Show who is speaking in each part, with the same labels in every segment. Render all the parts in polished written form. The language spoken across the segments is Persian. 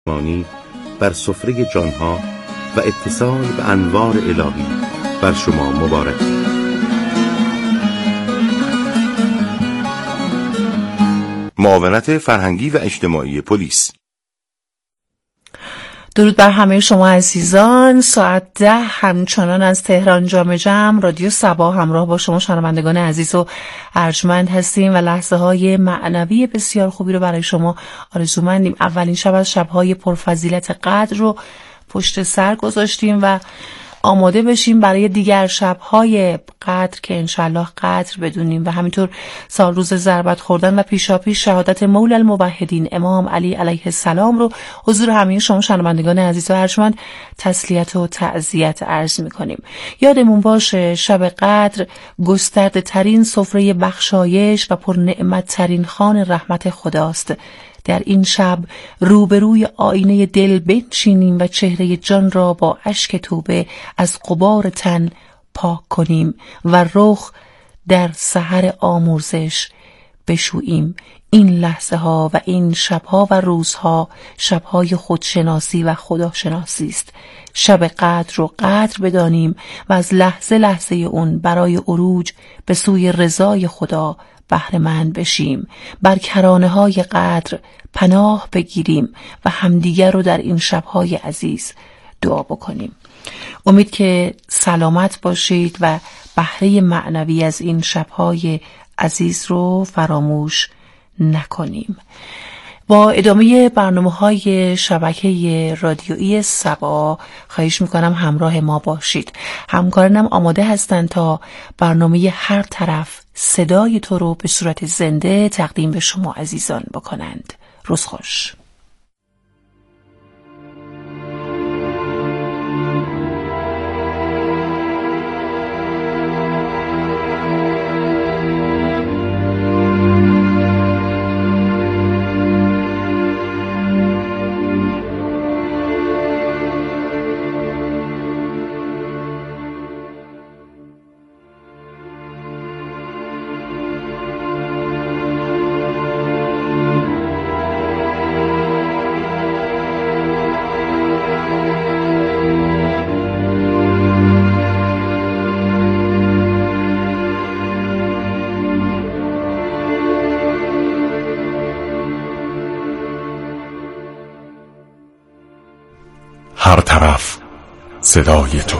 Speaker 1: بر سفره جانها و اتصال به انوار الهی بر شما مبارک. معاونت فرهنگی و اجتماعی پلیس.
Speaker 2: درود بر همه شما عزیزان. ساعت 10 همچنان از تهران جام جم رادیو صبا همراه با شما شنوندگان عزیز و ارجمند هستیم و لحظه های معنوی بسیار خوبی رو برای شما آرزومندیم. اولین شب از شبهای پرفضیلت قدر رو پشت سر گذاشتیم و آماده بشیم برای دیگر شب‌های قدر که انشالله قدر بدونیم و همینطور سال روز ضربت خوردن و پیشاپیش شهادت مولا الموحدین امام علی علیه السلام رو حضور همه شما شنوندگان عزیز و ارجمند تسلیت و تعزیت عرض می‌کنیم. یادمون باشه شب قدر گسترده ترین سفره بخشایش و پر نعمت ترین خوان رحمت خداست. در این شب روبروی آینه دل بنشینیم و چهره جان را با اشک توبه از غبار تن پاک کنیم و رخ در سحر آمرزش بشوییم. این لحظه ها و این شبها و روزها شبهای خودشناسی و خداشناسی است. شب قدر رو قدر بدانیم و از لحظه لحظه اون برای عروج به سوی رضای خدا بهره مند بشیم. بر کرانه های قدر پناه بگیریم و همدیگر رو در این شبهای عزیز دعا بکنیم. امید که سلامت باشید و بهره معنوی از این شبهای عزیز رو فراموش نکنیم. با ادامه برنامه‌های شبکه رادیویی صبا خواهش می‌کنم همراه ما باشید. همکارانم آماده هستند تا برنامه هر طرف صدای تو رو به صورت زنده تقدیم به شما عزیزان بکنند. روز خوش.
Speaker 3: هر طرف صدای تو.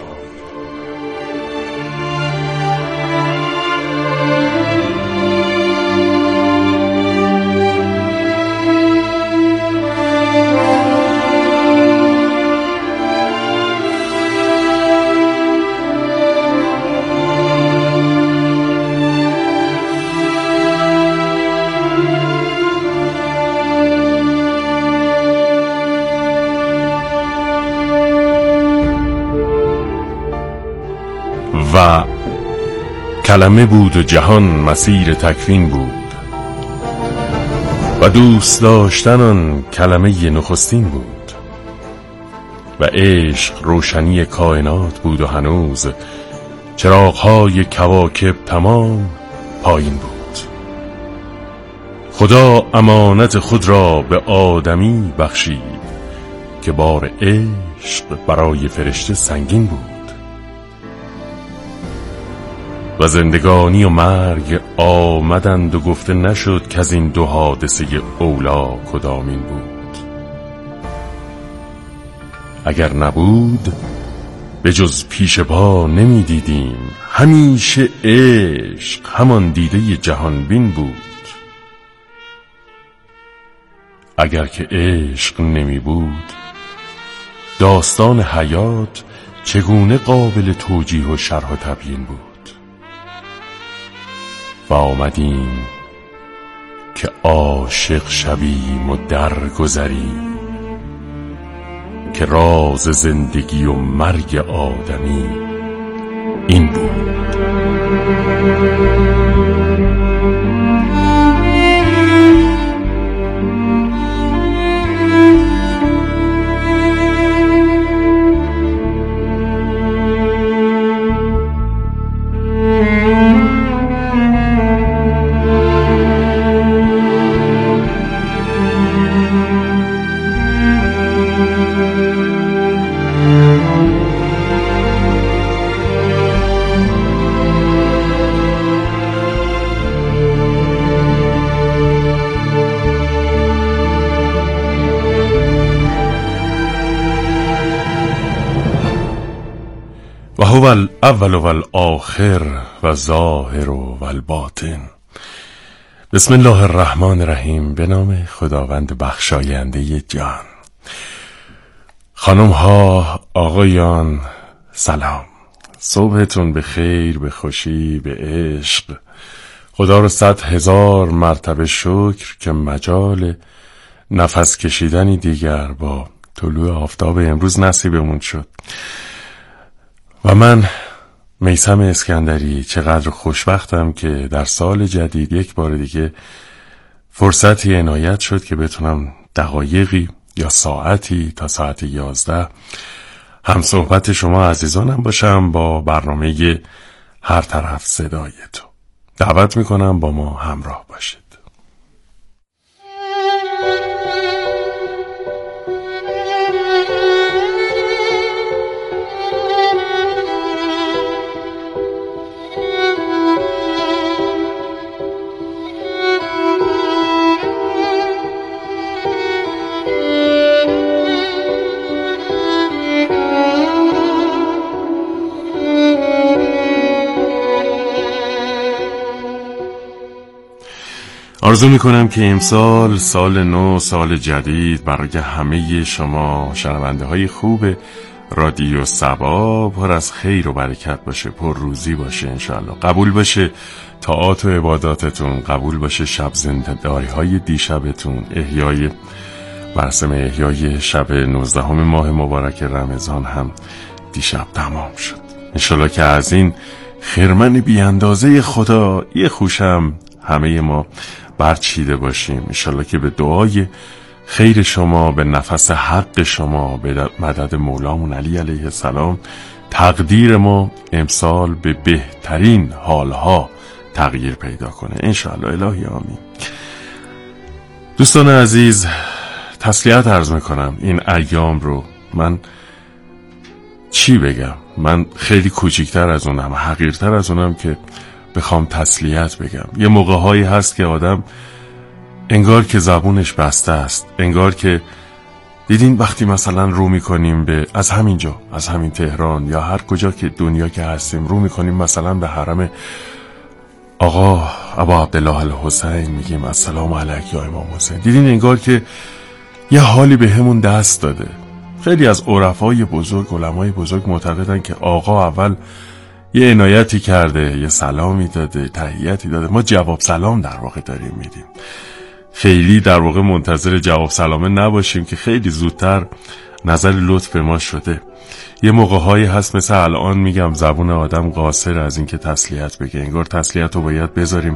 Speaker 3: و کلمه بود و جهان مسیر تکوین بود و دوست داشتن آن کلمه نخستین بود و عشق روشنی کائنات بود و هنوز چراغ‌های کواکب تمام پایین بود. خدا امانت خود را به آدمی بخشید که بار عشق برای فرشته سنگین بود و زندگانی و مرگ آمدند و گفته نشد که از این دو حادثه اولا کدامین بود. اگر نبود به جز پیش پا نمی دیدیم، همیشه عشق همان دیده جهان بین بود. اگر که عشق نمی بود داستان حیات چگونه قابل توجیه و شرح و تبیین بود؟ و آمدیم که عاشق شویم و درگذریم که راز زندگی و مرگ آدمی این بود. هو الاول و الآخر و ظاهر و الباطن. بسم الله الرحمن الرحیم. به نام خداوند بخشاینده جان. خانم ها، آقایان، سلام. صبحتون به خیر، به خوشی، به عشق. خدا رو 100,000 مرتبه شکر که مجال نفس کشیدنی دیگر با طلوع آفتاب امروز نصیبمون شد. و من میثم اسکندری چقدر خوشبختم که در سال جدید یک بار دیگه فرصتی عنایت شد که بتونم دقایقی یا ساعتی تا ساعت 11 هم صحبت شما عزیزانم باشم با برنامه هر طرف صدای تو. دعوت میکنم با ما همراه باشید. آرزو میکنم که امسال سال نو، سال جدید برای همه شما شنونده های خوب رادیو صبا پر از خیر و برکت باشه، پر روزی باشه انشاءالله. قبول باشه طاعات و عباداتتون، قبول باشه شب زنده‌داری های دیشبتون. مراسم احیای شب 19 ماه مبارک رمضان هم دیشب تمام شد. انشاءالله که از این خرمن بی اندازه خدا یه خوشم همه ما برچیده باشیم. انشالله که به دعای خیر شما، به نفس حق شما، به مدد مولامون علی علیه السلام تقدیر ما امسال به بهترین حالها تغییر پیدا کنه انشالله. الهی آمین. دوستان عزیز، تسلیت عرض میکنم این ایام رو. من چی بگم؟ من خیلی کوچیکتر از اونم، حقیرتر از اونم که بخوام تسلیت بگم. یه موقع‌هایی هست که آدم انگار که زبونش بسته است، انگار که دیدین وقتی مثلا رو میکنیم به از همینجا، از همین تهران یا هر کجا که دنیا که هستیم، رو میکنیم مثلا به حرم آقا ابا عبدالله الحسین، میگیم السلام علیک یا امام حسین. دیدین انگار که یه حالی به همون دست داده. خیلی از عرفای بزرگ، علمای بزرگ معتقدن که آقا اول یه عنایتی کرده، یه سلامی داده، تحییتی داده، ما جواب سلام در واقع داریم میدیم. خیلی در واقع منتظر جواب سلامه نباشیم که خیلی زودتر نظر لطف ما شده. یه موقع‌هایی هست مثل الان میگم زبون آدم قاصر از این که تسلیت بگه. انگار تسلیت رو باید بذاریم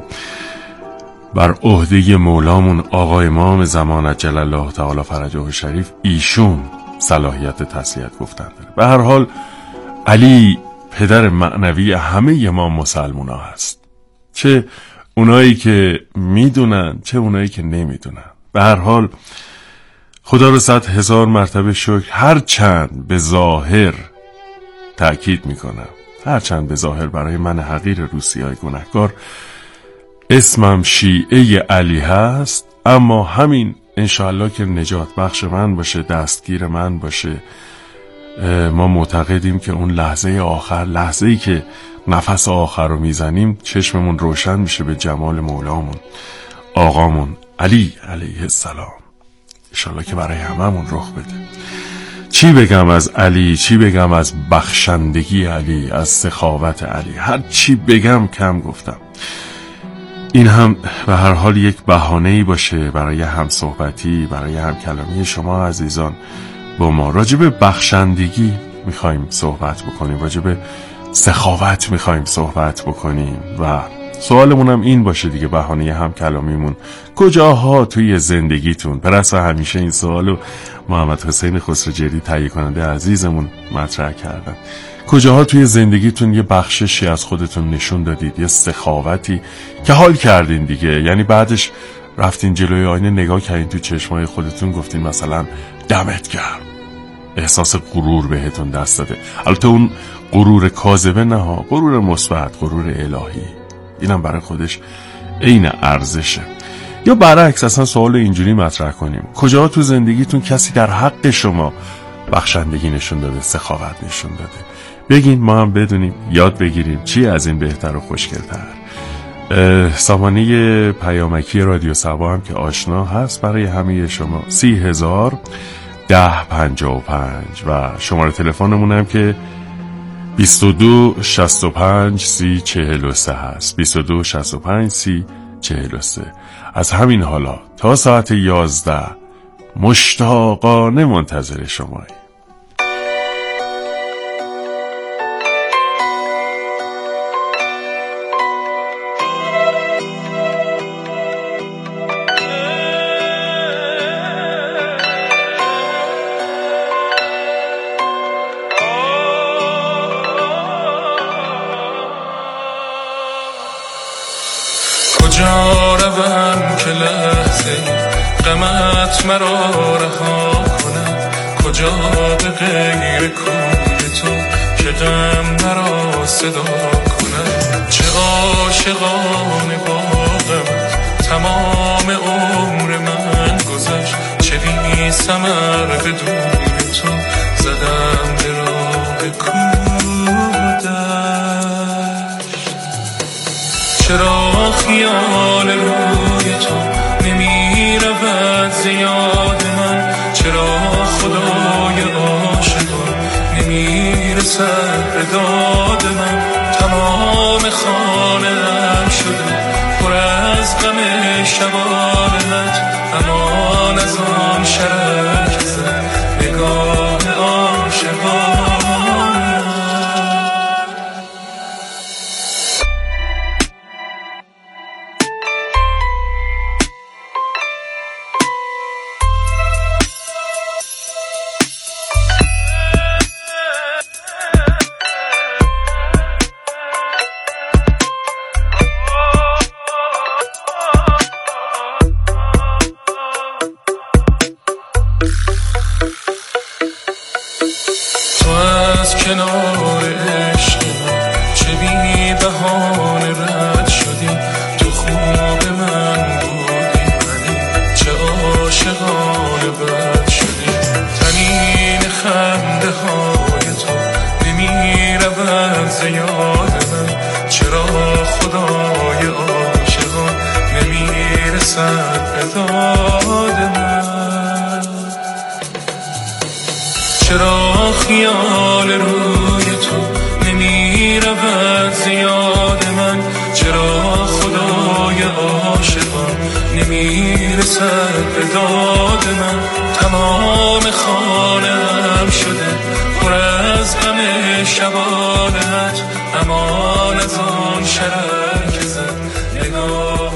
Speaker 3: بر عهده مولامون آقا امام زمان عجل الله تعالی فرجه شریف. ایشون صلاحیت تسلیت گفتن داره. به هر حال علی پدر معنوی همه ما مسلمان ها هست، چه اونایی که میدونن چه اونایی که نمیدونن. به هر حال خدا رو 100,000 مرتبه شکر. هرچند به ظاهر تأکید میکنم، هرچند به ظاهر برای من حقیر روسیای گناهکار اسمم شیعه علی هست، اما همین انشاءالله که نجات بخش من باشه، دستگیر من باشه. ما معتقدیم که اون لحظه آخر، لحظه‌ای که نفس آخر رو میزنیم، چشممون روشن میشه به جمال مولامون آقامون علی علیه السلام. انشالله که برای هممون رخ بده. چی بگم از علی، چی بگم از بخشندگی علی، از سخاوت علی. هر چی بگم کم گفتم. این هم به هر حال یک بهانه‌ای باشه برای همصحبتی، برای همکلامی شما عزیزان با ما. راجع به بخشندگی میخوایم صحبت بکنیم، راجع به سخاوت میخوایم صحبت بکنیم و سوالمون هم این باشه دیگه، بهانه هم کلامیمون کجاها توی زندگیتون. پرس همیشه این سوالو محمد حسین خسروجری تهیه کننده عزیزمون مطرح کردن. کجاها توی زندگیتون یه بخششی از خودتون نشون دادید، یه سخاوتی که حال کردین دیگه، یعنی بعدش رفتین جلوی آینه نگاه کردین تو چشمای خودتون گفتین مثلا دمت گرم، احساس غرور بهتون دست داده. البته اون غرور کاذبه نه ها، غرور مثبت، غرور الهی. اینم برای خودش عین ارزشه. یا برعکس اصلا سوال اینجوری مطرح کنیم، کجا تو زندگیتون کسی در حق شما بخشندگی نشون داده، سخاوت نشون داده؟ بگین ما هم بدونیم، یاد بگیریم چی از این بهتر و خوشگل‌تر. سامانه پیامکی رادیو صبا هم که آشنا هست برای همه شما، 30,1055 و شماره تلفنمون هم که 22 65 30 43 هست. 22 65 30 43. از همین حالا تا ساعت 11 مشتاقانه منتظر شمایی.
Speaker 4: کجا روم که لحظه غمت مرا رها کنم، کجا به غیر کوی تو که غم مرا صدا کنم. چه عاشقانه با غمت تمام عمر من گذشت، چه بی ثمر به دور تو زدم به راه کودشت. چرا خیال روی تو نمی رود زیاد من، چرا خدای عاشقان نمی رسد به داد من. تمام خانه‌ام شده پر از غم شبانت، امان از آن شرک زد نگاه عاشقان. کنار عشق چه بی بهانه رد شدی، تو خوب من بودی منی چه عاشقانه بد شدی. تنین خنده های تو نمی رود زیاد من، چرا خدای عاشقان نمی رسد به داد من. چرا خیال روی تو نمی رود زیاد من، چرا خدای عاشقان نمی رسد به داد من. تمام خانه‌ام شده پر از غم شبانت، امان از آن شرر که زد نگاه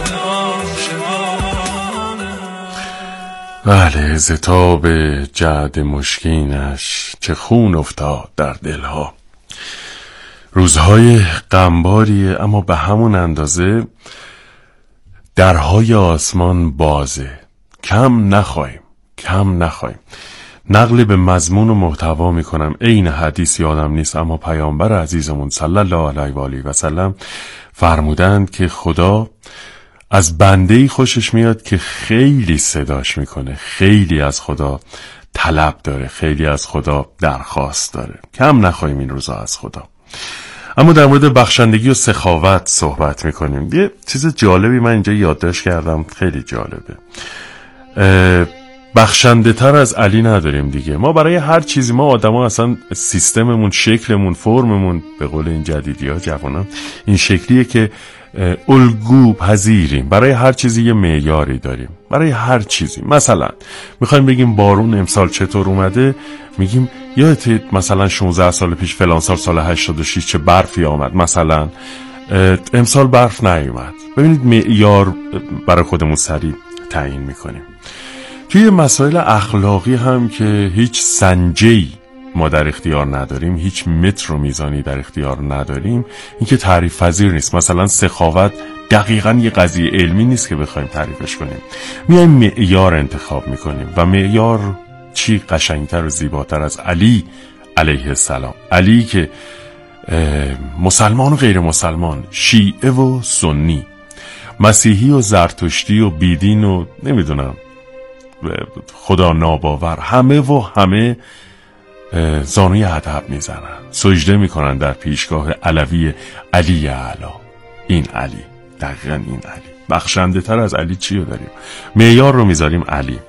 Speaker 4: عاشقانت.
Speaker 3: بله، ضطاب جعد مشکینش چه خون افتاد در دلها. روزهای غمباریه، اما به همون اندازه درهای آسمان بازه. کم نخواهیم. نقل به مضمون و محتوا میکنم، عین حدیث یادم نیست، اما پیامبر عزیزمون صلی الله علیه و آله و سلم فرمودند که خدا از بنده‌ای خوشش میاد که خیلی صداش میکنه، خیلی از خدا طلب داره، خیلی از خدا درخواست داره. کم نخواهیم این روزا از خدا. اما در مورد بخشندگی و سخاوت صحبت میکنیم. یه چیز جالبی من اینجا یادداشت کردم، خیلی جالبه. بخشنده تر از علی نداریم دیگه. ما برای هر چیزی، ما آدما اصلا سیستممون، شکلمون، فرممون، به قول این جدیدی ها جوانان، این شکلیه که الگو پذیریم. برای هر چیزی یه معیاری داریم، برای هر چیزی. مثلا میخوایم بگیم بارون امسال چطور اومده، میگیم یادت مثلا 16 سال پیش فلان سال 86 چه برفی آمد، مثلا امسال برف نیومد. ببینید معیار برای خودمون سریع تعیین میکنیم. توی مسائل اخلاقی هم که هیچ سنجه‌ای ما در اختیار نداریم، هیچ متر و میزانی در اختیار نداریم، این که تعریف پذیر نیست. مثلا سخاوت دقیقاً یه قضیه علمی نیست که بخوایم تعریفش کنیم. میایم معیار انتخاب میکنیم و معیار چی قشنگتر و زیباتر از علی علیه السلام. علی که مسلمان و غیر مسلمان، شیعه و سنی، مسیحی و زرتشتی و بیدین و نمیدونم خدا ناباور، همه و همه زانوی ادب میزنن، سجده میکنن در پیشگاه علوی علی اعلی. این علی، دقیقا این علی. بخشنده تر از علی چی رو داریم؟ معیار رو میذاریم علی.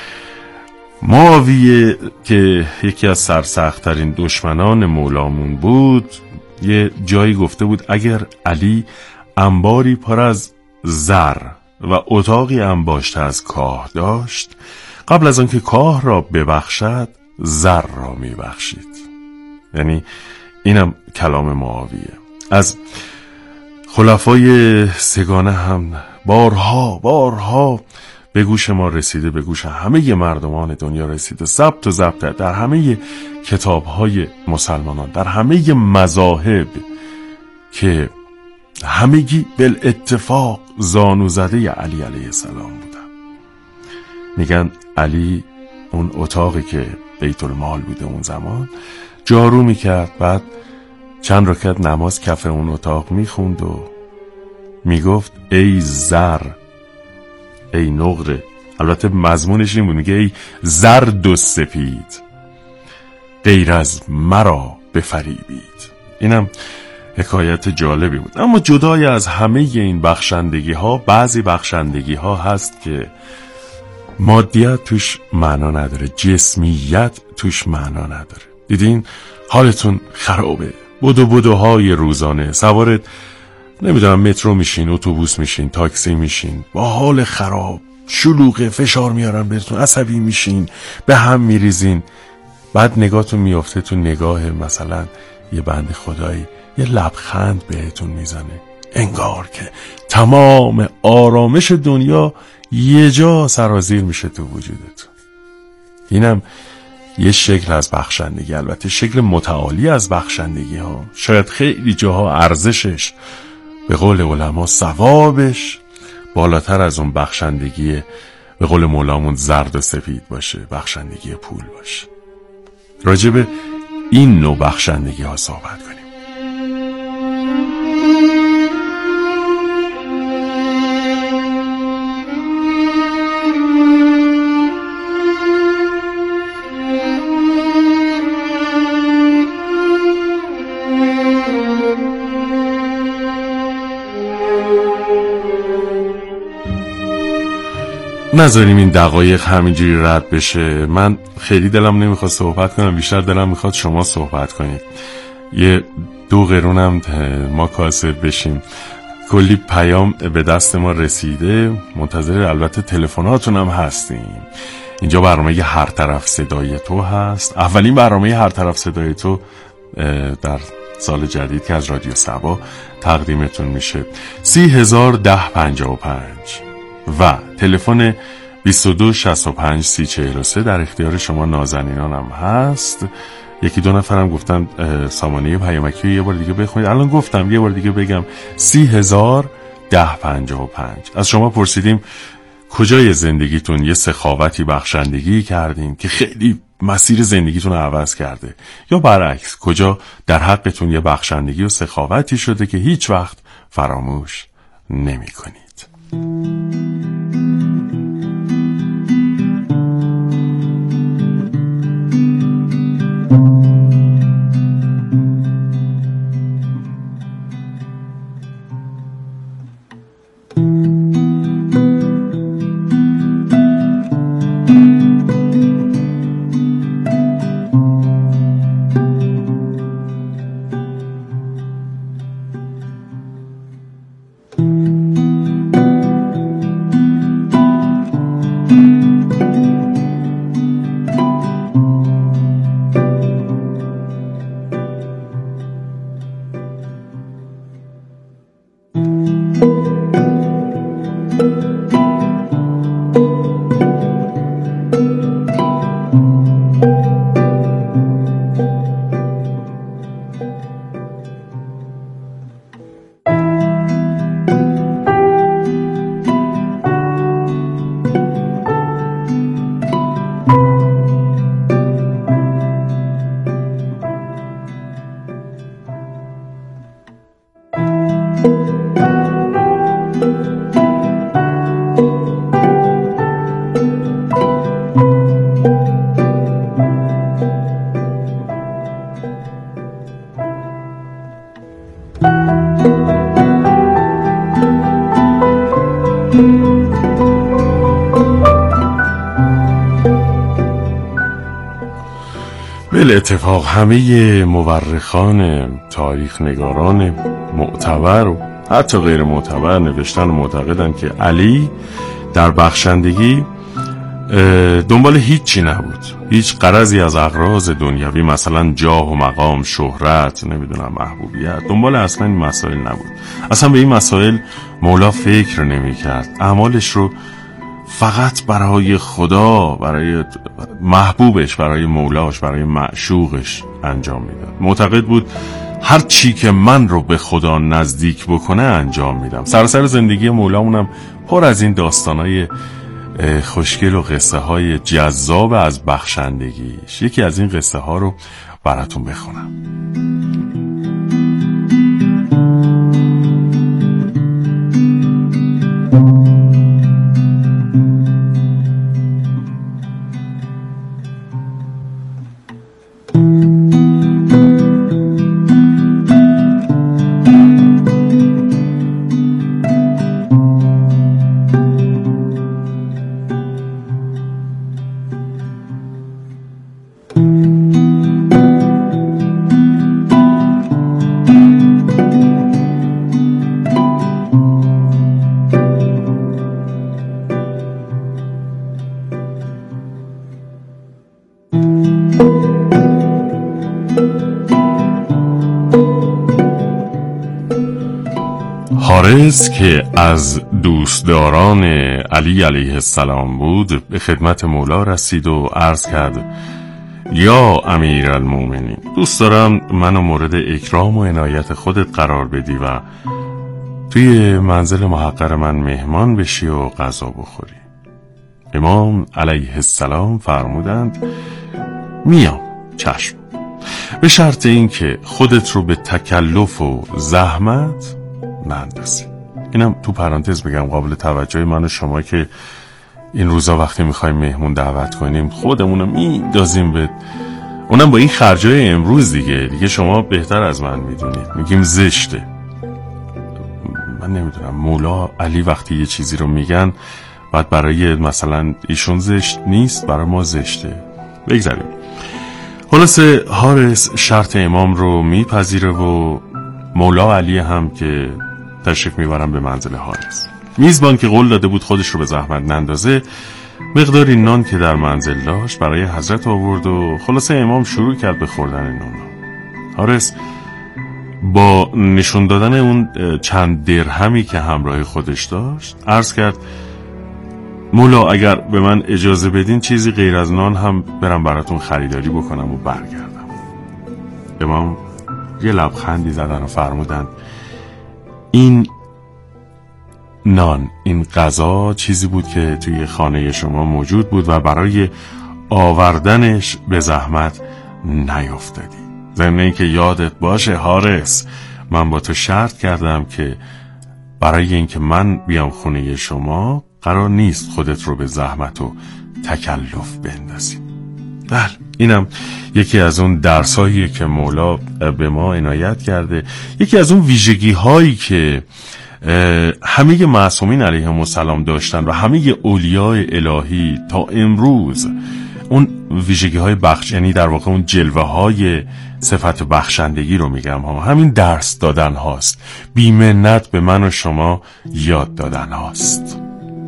Speaker 3: معاویه که یکی از سرسخت‌ترین دشمنان مولامون بود، یه جایی گفته بود اگر علی انباری پر از زر و اتاقی انباشته از کاه داشت، قبل از آنکه کاه را ببخشد زر را میبخشید. یعنی اینم کلام معاویه. از خلفای سگانه هم بارها به گوش ما رسیده، به گوش همه مردمان دنیا رسیده، ثبت و ضبط در همه کتاب‌های مسلمانان، در همه مذاهب، که همگی بالاتفاق زانو زده علی علیه السلام بودن. میگن علی اون اتاقی که بیت المال بوده اون زمان جارو میکرد، بعد چند رکعت نماز کف اون اتاق میخوند و میگفت ای زر، ای نقره. البته مضمونش این بود، میگه ای زرد و سپید، غیر از مرا بفریبید. اینم حکایت جالبی بود. اما جدای از همه این بخشندگی ها، بعضی بخشندگی ها هست که مادیت توش معنا نداره، جسمیت توش معنا نداره. دیدین حالتون خرابه، بدوهای روزانه، سوار نمیدونم مترو میشین، اتوبوس میشین، تاکسی میشین، با حال خراب، شلوغه، فشار میارن بهتون، عصبی میشین، به هم میریزین. بعد نگاهتون میافته تو نگاه مثلا یه بنده خدایی، یه لبخند بهتون میزنه، انگار که تمام آرامش دنیا یه جا سرازیر میشه تو وجودتون. اینم یه شکل از بخشندگی، البته شکل متعالی از بخشندگی ها. شاید خیلی جاها ارزشش، به قول علما ثوابش، بالاتر از اون بخشندگی به قول مولامون زرد و سفید باشه، بخشندگی پول باشه. راجب این نوع بخشندگی ها صحبت کنیم. نذاریم این دقایق همینجوری رد بشه. من خیلی دلم نمیخواد صحبت کنم، بیشتر دلم میخواد شما صحبت کنید. یه 2 قرونم ما کاسب بشیم. کلی پیام به دست ما رسیده، منتظر البته تلفناتون هم هستیم. اینجا برنامه هر طرف صدای تو هست، اولین برنامه هر طرف صدای تو در سال جدید که از رادیو سبا تقدیمتون میشه. 301055 و تلفن 22653043 در اختیار شما نازنینان هم هست. 1-2 نفرم گفتن سامانه پیامکی یه بار دیگه بخونید. الان گفتم یه بار دیگه بگم، 301055. از شما پرسیدیم کجای زندگیتون یه سخاوتی، بخشندگی کردین که خیلی مسیر زندگیتون رو عوض کرده، یا برعکس کجا در حقتون یه بخشندگی و سخاوتی شده که هیچ وقت فراموش نمی کنید. بالاتفاق همه مورخان تاریخ نگاران معتبر و حتی غیر معتبر نوشتن و معتقدن که علی در بخشندگی دنبال هیچی نبود، هیچ غرضی از اغراض دنیوی مثلا جاه و مقام، شهرت، نمیدونم محبوبیت، دنبال اصلا این مسائل نبود. اصلا به این مسائل مولا فکر نمی کرد. اعمالش رو فقط برای خدا، برای محبوبش، برای مولاش، برای معشوقش انجام میداد. معتقد بود هر چی که من رو به خدا نزدیک بکنه انجام میدم. سراسر زندگی مولامونم پر از این داستانای خوشگل و قصه های جذاب از بخشندگیش. یکی از این قصه ها رو براتون بخونم. حارس که از دوستداران علی علیه السلام بود به خدمت مولا رسید و عرض کرد یا امیرالمومنین، دوست دارم منو مورد اکرام و عنایت خودت قرار بدی و توی منزل محقر من مهمان بشی و غذا بخوری. امام علیه السلام فرمودند میام، چشم، به شرط این که خودت رو به تکلف و زحمت نندازی. اینم تو پرانتز بگم قابل توجه من و شما که این روزا وقتی میخوایم مهمون دعوت کنیم خودمونو میدازیم به اونم با این خرجای امروز دیگه شما بهتر از من میدونید. میگیم زشته. من نمیدونم مولا علی وقتی یه چیزی رو میگن بعد برای مثلا ایشون زشت نیست، برای ما زشته. بگذاریم. خلاصه حارس شرط امام رو میپذیره و مولا علی هم که تشریف میبرن به منزل حارس. میزبان که قول داده بود خودش رو به زحمت نندازه مقداری نان که در منزل داشت برای حضرت آورد و خلاصه امام شروع کرد به خوردن نان. حارس با نشون دادن اون چند درهمی که همراه خودش داشت عرض کرد مولا اگر به من اجازه بدین چیزی غیر از نان هم برم براتون خریداری بکنم و برگردم. امام یه لبخندی زدن و فرمودند این نان، این غذا چیزی بود که توی خانه شما موجود بود و برای آوردنش به زحمت نیافتادی. ضمن این که یادت باشه حارس، من با تو شرط کردم که برای اینکه من بیام خونه شما قرار نیست خودت رو به زحمت و تکلف بندازی. بله، اینم یکی از اون درسایی که مولا به ما عنایت کرده، یکی از اون ویژگی هایی که همه معصومین علیهم السلام داشتن و همه اولیای الهی تا امروز. اون ویژگی های بخش، یعنی در واقع اون جلوه های صفت بخشندگی رو میگم همین درس دادن هاست، بی‌منت به من و شما یاد دادن هاست.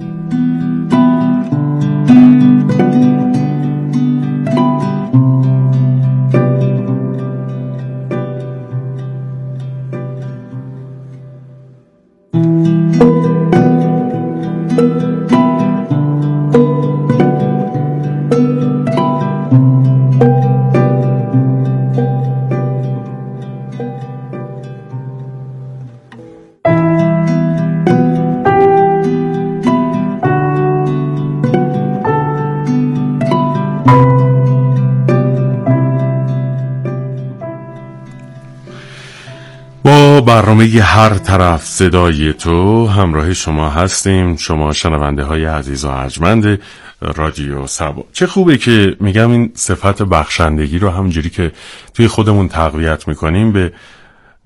Speaker 3: برنامه هر طرف صدای تو همراه شما هستیم، شما شنونده های عزیز و ارجمند رادیو سبا. چه خوبه که میگم این صفت بخشندگی رو همونجوری که توی خودمون تقویت میکنیم به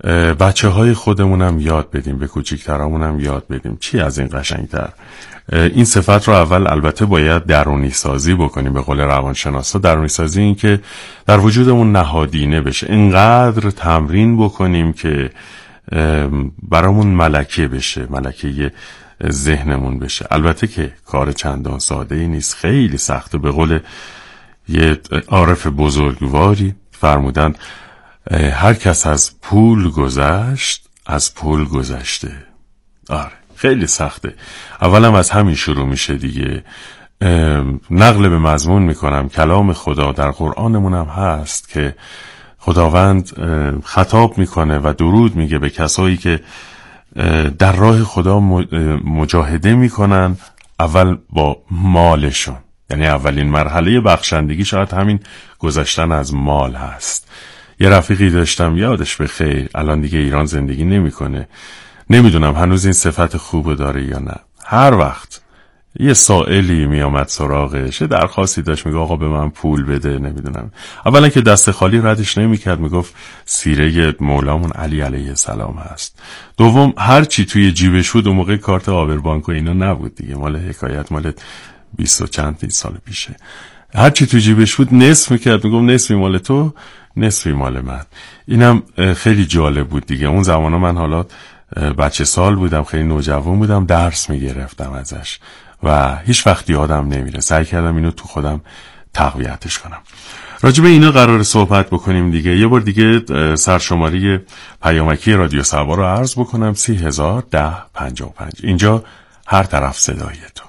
Speaker 3: بچه های خودمونم یاد بدیم، به کوچیکترامونم یاد بدیم. چی از این قشنگتر؟ این صفت رو اول البته باید درونی سازی بکنیم. به قول روانشناسا درونی سازی این که در وجودمون نهادینه بشه، اینقدر تمرین بکنیم که برامون ملکه بشه، ملکه ذهنمون بشه. البته که کار چندان ساده ای نیست، خیلی سخته. به قول یه عارف بزرگواری فرمودن هر کس از پول گذشت از پول گذشته. آره خیلی سخته. اولم از همین شروع میشه دیگه. نقل به مضمون میکنم، کلام خدا در قرآنمون هم هست که خداوند خطاب میکنه و درود میگه به کسایی که در راه خدا مجاهده میکنن، اول با مالشون. یعنی اولین مرحله بخشندگی شاید همین گذشتن از مال هست. یه رفیقی داشتم یادش بخیر، الان دیگه ایران زندگی نمیکنه. نمیدونم هنوز این صفت خوب داره یا نه. هر وقت یه سائلی میامد سراغش، درخواستی داشت، میگه آقا به من پول بده، نمیدونم. اولا که دست خالی ردش نمیکرد، میگفت سیره مولامون علی علیه السلام هست. دوم هر چی توی جیبش بود، اون موقع کارت آبربانک و اینا نبود دیگه، مال حکایت مال 20 و چند سال پیشه. هر چی توی جیبش بود نصف میکرد، میگفت نصفی مال تو نصفی مال من. اینم خیلی جالب بود دیگه. اون زمانا من حالا بچه سال بودم، خیلی نوجوان بودم، درس میگرفتم ازش و هیچ وقت یادم نمیره. سعی کردم اینو تو خودم تقویتش کنم. راجع به اینا قرار صحبت بکنیم دیگه. یه بار دیگه سرشماری پیامکی رادیو سبا رو عرض بکنم: 301055. اینجا هر طرف صدای تو.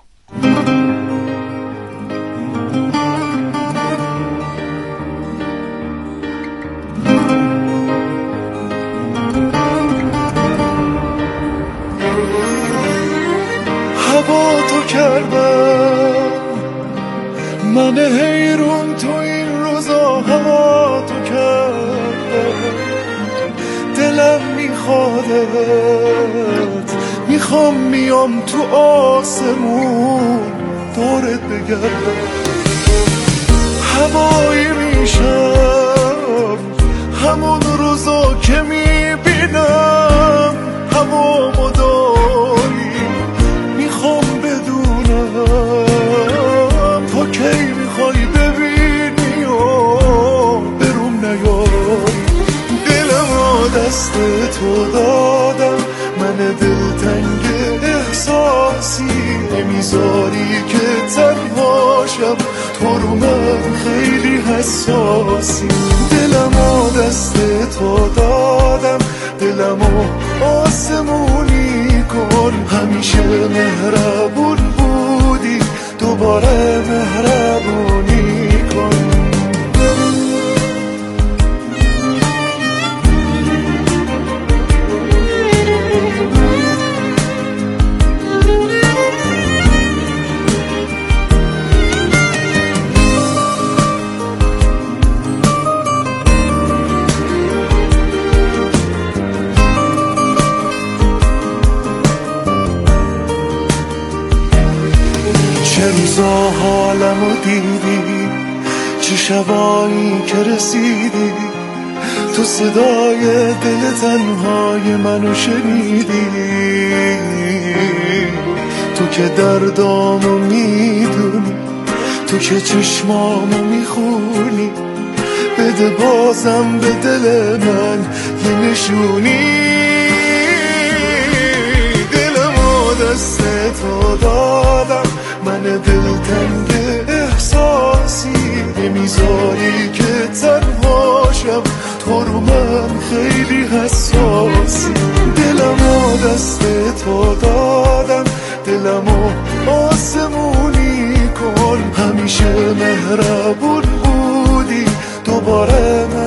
Speaker 5: هوا تو کردم من حیرون، تو این روزا هوا تو کردم. دلم میخوادت، میخوام میام تو آسمون دورت بگردم. هوایی میشم همون روزا که میبینم هوا مداری. میخوام بدونم تو کی میخوای ببینی و بروم نیاری. دلم دست تو دادم، من دلتنگ احساسی نمیذاری که تنهاشم، تو رو من خیلی حساسی. دلمو دست تو دادم، دلمو آسمونی کن. همیشه مهربون بودی، دوباره مهربونی کن. چه روزا حالمو دیدی، چه شبایی که رسیدی، تو صدای دل تنهای منو شنیدی. تو که دردامو میدونی، تو که چشمامو میخونی، بده بازم به دل من یه نشونی. دلمو دست تو دادم، من دلتنگ احساسی نمیذاری که تنهاشم، تو رو من خیلی حساسی. دلمو دست تو دادم، دلمو آسمونی کن. همیشه مهربون بودی، دوباره